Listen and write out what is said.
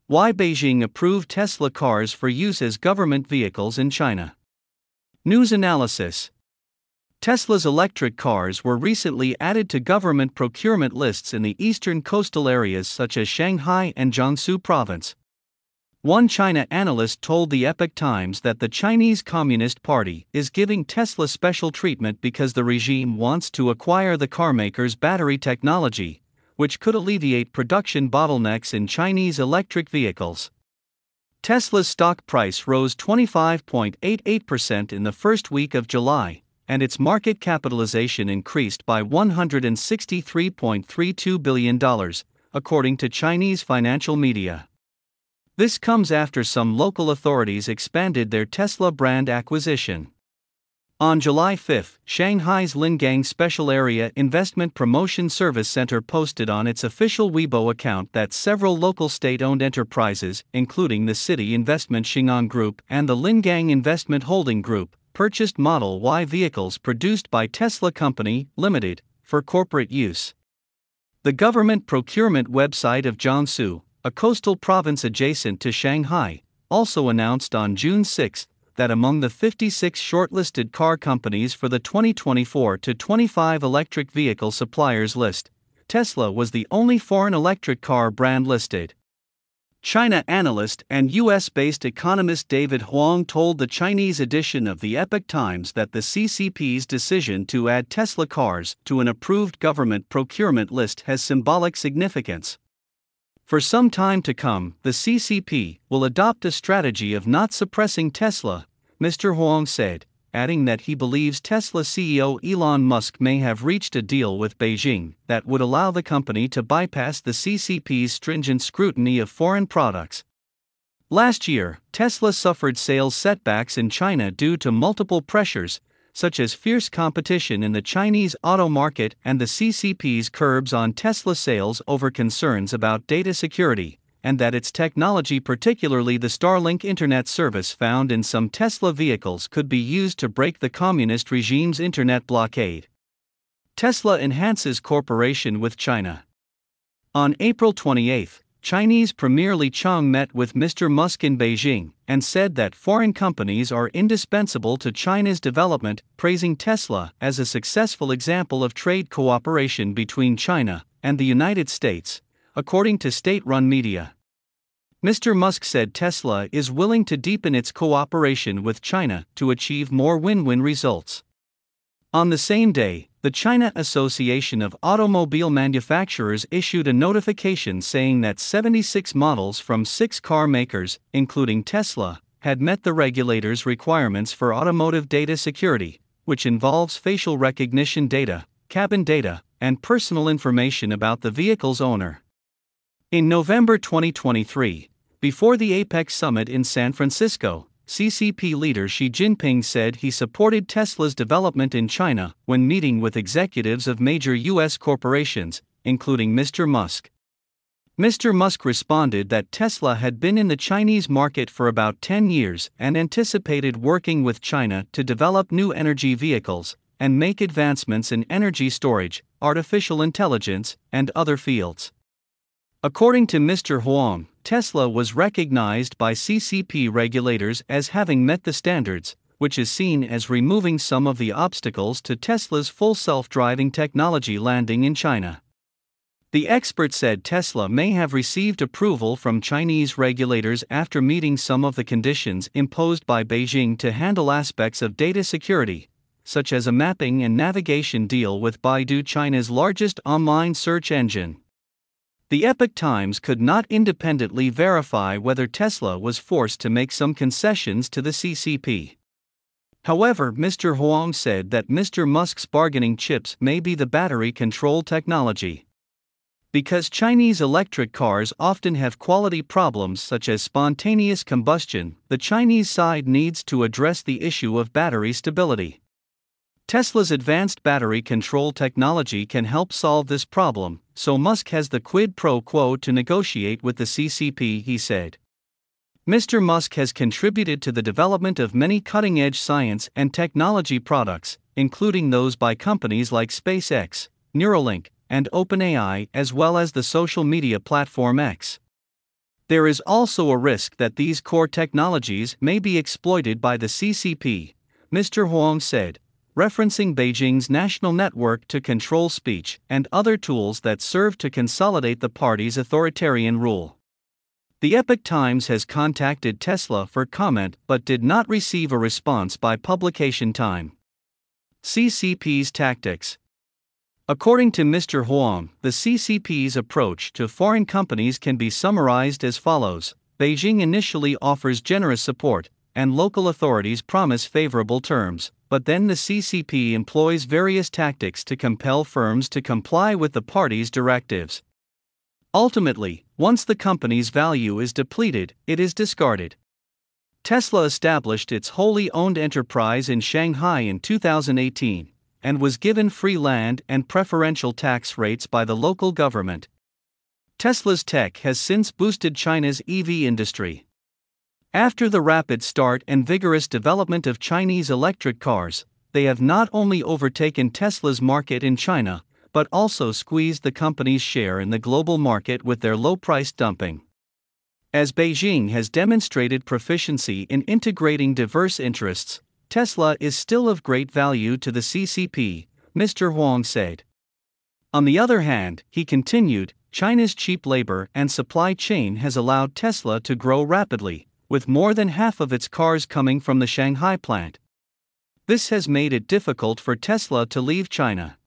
Why Beijing approved Tesla cars for use as government vehicles in China. News analysis. Tesla's electric cars were recently added to government procurement lists in the eastern coastal areas such as Shanghai and Jiangsu province. One China analyst told the Epoch Times that the Chinese Communist Party is giving Tesla special treatment because the regime wants to acquire the carmaker's battery technology, which could alleviate production bottlenecks in Chinese electric vehicles. Tesla's stock price rose 25.88% in the first week of July, and its market capitalization increased by $163.32 billion, according to Chinese financial media. This comes after some local authorities expanded their Tesla brand acquisition. On July 5, Shanghai's Lingang Special Area Investment Promotion Service Center posted on its official Weibo account that several local state-owned enterprises, including the City Investment Xin'an Group and the Lingang Investment Holding Group, purchased Model Y vehicles produced by Tesla Company, Limited, for corporate use. The government procurement website of Jiangsu, a coastal province adjacent to Shanghai, also announced on June 6 that among the 56 shortlisted car companies for the 2024-25 electric vehicle suppliers list, Tesla was the only foreign electric car brand listed. China analyst and US-based economist David Huang told the Chinese edition of the Epoch Times that the CCP's decision to add Tesla cars to an approved government procurement list has symbolic significance. For some time to come, the CCP will adopt a strategy of not suppressing Tesla, Mr. Huang said, adding that he believes Tesla CEO Elon Musk may have reached a deal with Beijing that would allow the company to bypass the CCP's stringent scrutiny of foreign products. Last year, Tesla suffered sales setbacks in China due to multiple pressures, such as fierce competition in the Chinese auto market and the CCP's curbs on Tesla sales over concerns about data security, and that its technology, particularly the Starlink internet service found in some Tesla vehicles, could be used to break the communist regime's internet blockade. Tesla enhances cooperation with China. On April 28, Chinese Premier Li Qiang met with Mr. Musk in Beijing and said that foreign companies are indispensable to China's development, praising Tesla as a successful example of trade cooperation between China and the United States, according to state-run media. Mr. Musk said Tesla is willing to deepen its cooperation with China to achieve more win-win results. On the same day, the China Association of Automobile Manufacturers issued a notification saying that 76 models from 6 car makers, including Tesla, had met the regulator's requirements for automotive data security, which involves facial recognition data, cabin data, and personal information about the vehicle's owner. In November 2023, before the APEC summit in San Francisco, CCP leader Xi Jinping said he supported Tesla's development in China when meeting with executives of major U.S. corporations, including Mr. Musk. Mr. Musk responded that Tesla had been in the Chinese market for about 10 years and anticipated working with China to develop new energy vehicles and make advancements in energy storage, artificial intelligence, and other fields. According to Mr. Huang, Tesla was recognized by CCP regulators as having met the standards, which is seen as removing some of the obstacles to Tesla's full self-driving technology landing in China. The expert said Tesla may have received approval from Chinese regulators after meeting some of the conditions imposed by Beijing to handle aspects of data security, such as a mapping and navigation deal with Baidu, China's largest online search engine. The Epoch Times could not independently verify whether Tesla was forced to make some concessions to the CCP. However, Mr. Huang said that Mr. Musk's bargaining chips may be the battery control technology. Because Chinese electric cars often have quality problems such as spontaneous combustion, the Chinese side needs to address the issue of battery stability. Tesla's advanced battery control technology can help solve this problem, so Musk has the quid pro quo to negotiate with the CCP, he said. Mr. Musk has contributed to the development of many cutting-edge science and technology products, including those by companies like SpaceX, Neuralink, and OpenAI, as well as the social media platform X. There is also a risk that these core technologies may be exploited by the CCP, Mr. Huang said, referencing Beijing's national network to control speech and other tools that serve to consolidate the party's authoritarian rule. The Epoch Times has contacted Tesla for comment but did not receive a response by publication time. CCP's tactics. According to Mr. Huang, the CCP's approach to foreign companies can be summarized as follows: Beijing initially offers generous support, and local authorities promise favorable terms, but then the CCP employs various tactics to compel firms to comply with the party's directives. Ultimately, once the company's value is depleted, it is discarded. Tesla established its wholly owned enterprise in Shanghai in 2018. And was given free land and preferential tax rates by the local government. Tesla's tech has since boosted China's EV industry. After the rapid start and vigorous development of Chinese electric cars, they have not only overtaken Tesla's market in China, but also squeezed the company's share in the global market with their low-price dumping. As Beijing has demonstrated proficiency in integrating diverse interests, Tesla is still of great value to the CCP, Mr. Huang said. On the other hand, he continued, China's cheap labor and supply chain has allowed Tesla to grow rapidly, with more than half of its cars coming from the Shanghai plant. This has made it difficult for Tesla to leave China.